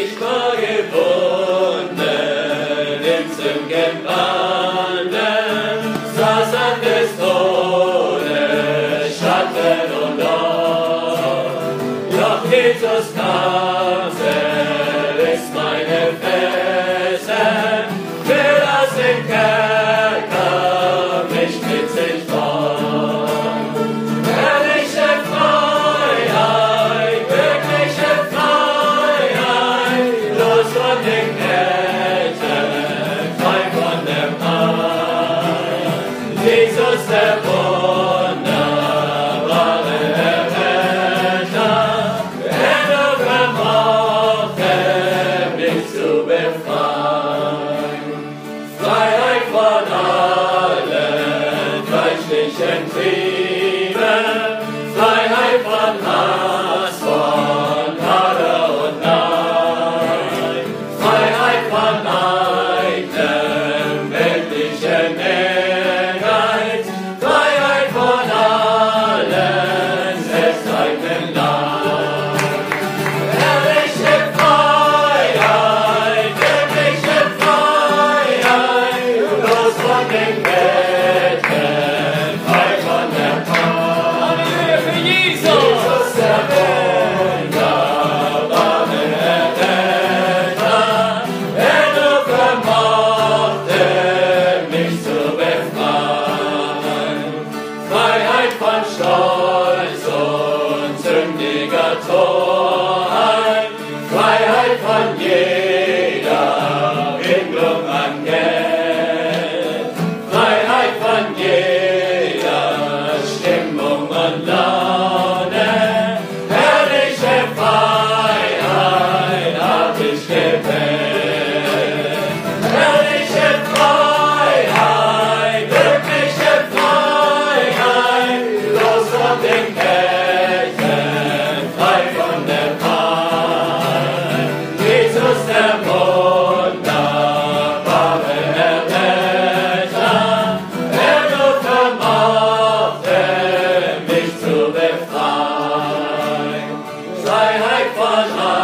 Ich war gebunden im Sündenbanden, saß an des Todes Schatten und Ort. Doch Jesus kam, zerriss meine Fesseln, will aus dem Kerker mich mit sich fort. Herrliche Freiheit, wirkliche Freiheit, los von den Ketten, frei von der Macht. Jesus, der wunderbare Erretter, der nur vermochte, mich zu befreien. Freiheit von allen fleischlichen Trieben, Freiheit von Hass, von Hader und Neid, Freiheit von eigenem weltlichen Ehrgeiz, Freiheit von allen selbsteigenen Leid. Herrliche Freiheit, wirkliche Freiheit, los von den Ketten, frei von der Macht. Für Jesus, der wunderbare Erretter, der nur vermochte, mich zu befreien. Freiheit von Stolz und sündiger Torheit, Freiheit von jeder Bindung an Geld, Freiheit von jeder Stimmung und Laune, herrliche Freiheit hab ich gewählt. Herrliche Freiheit, wirkliche Freiheit, los von den Ketten, frei von der Macht. Jesus, der wunderbare Erretter, der nur vermochte, mich zu befreien. Freiheit von